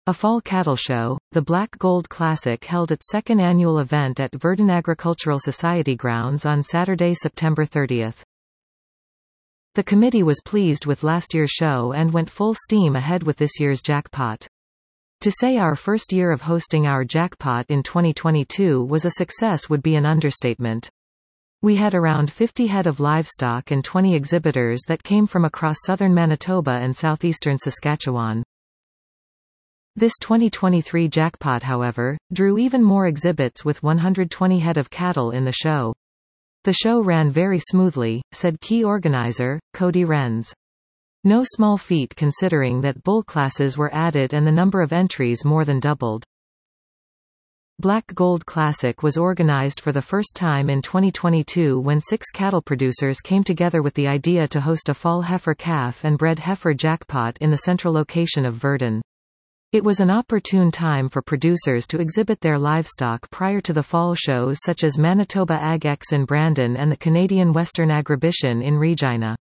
A fall cattle show, the Black Gold Classic held its second annual event at Verdon Agricultural Society grounds on Saturday, September 30. The committee was pleased with last year's show and went full steam ahead with this year's jackpot. To say our first year of hosting our jackpot in 2022 was a success would be an understatement. We had around 50 head of livestock and 20 exhibitors that came from across southern Manitoba and southeastern Saskatchewan. This 2023 jackpot, however, drew even more exhibits with 120 head of cattle in the show. The show ran very smoothly, said key organizer, Cody Renz. No small feat considering that bull classes were added and the number of entries more than doubled. Black Gold Classic was organized for the first time in 2022 when 6 cattle producers came together with the idea to host a fall heifer calf and bred heifer jackpot in the central location of Verdon. It was an opportune time for producers to exhibit their livestock prior to the fall shows such as Manitoba AgEx in Brandon and the Canadian Western Agribition in Regina.